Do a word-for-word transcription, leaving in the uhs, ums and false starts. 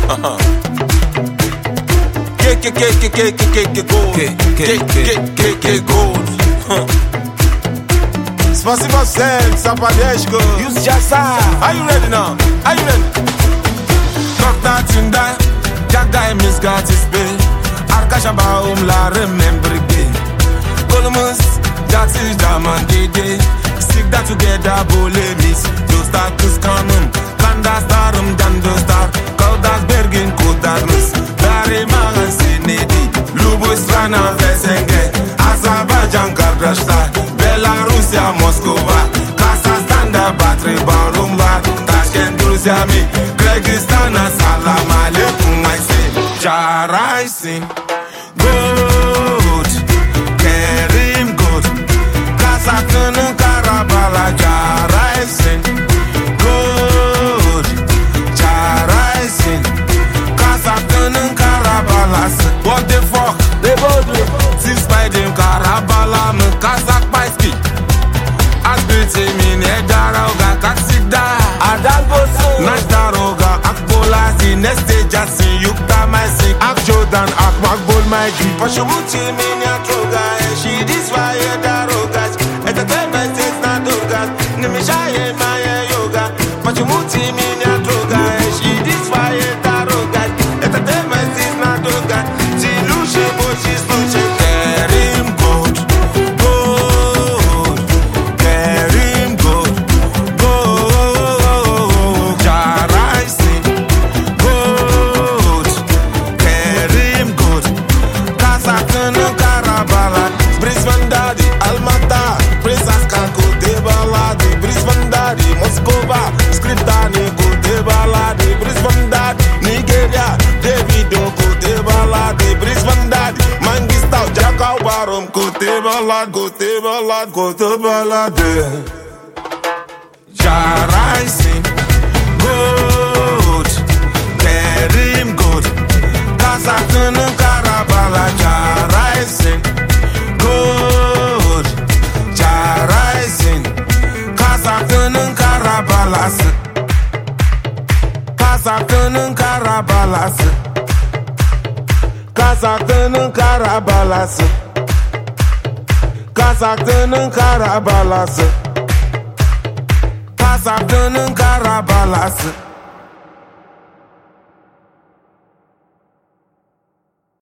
Uh-huh. K K K K K K K gold. K K K K K gold. Спасибо всем за поддержку. Use Jasa. Are you ready now? Are you ready? Dokta Tinda, Jaga Misgatis Bay. Arkashaba Umla remember again. Columbus, that is Daman Dede. Stick that together, Bolemis. You start to scan them. Kanda starum, Dando star. Kaudas Bergin, Kodarnus. Dari Magan Sinedi. Lubu Strana Vesenge. Azerbaijan Kardrashta. Belarusia, Moskova. Kazakhstan, Battery Barumba. Tashkent, Rusiami. Kyrgyzstan, Salam Aleikum, I say. Jaraisin. Good. Kerim good. Kazakhstan, Karabala. Jaraisin. Good. Jaraisin. Kazakhstan, Karabala. What the fuck? They both do. Six by them Karabala. Kazakh Baiski. Asbiti mine daroga kaksida. Adalboso. Nash daroga akbola zineste jasi yukta maisi. Ak Jordan ak makbol maigi. Pashubuti mine atroga. She this why daroga. Entertainment is not doga. Nimishaye maya yoga. Pashubuti mine atroga. She this why daroga. Entertainment is not doga. She lushe bo she's lushe. Kerim good. Good. Kerim good. Good. Jaraisin. Good. Kerim good. Kazakhstan Karabala. Brisbane Daddy. Almata. Princess Kanko Debaladi. Brisbane Daddy. Moskova. Skriptani Ko Debaladi. Brisbane Daddy. Nigeria. Davido Ko Debaladi. Brisbane Daddy. Mangistau Jakau Barum Ko Debaladi. Ko Debaladi. Ko Debaladi. Jaraisin. Good. Kerim good. Kazakhstan Karabala. Jaraisin. Good. Jaraisin. Kazakhstan Karabala. Kazakhstan Karabala. Kazakhstan Karabala. Kazakhstan Karabala. Kazakhstan Karabala.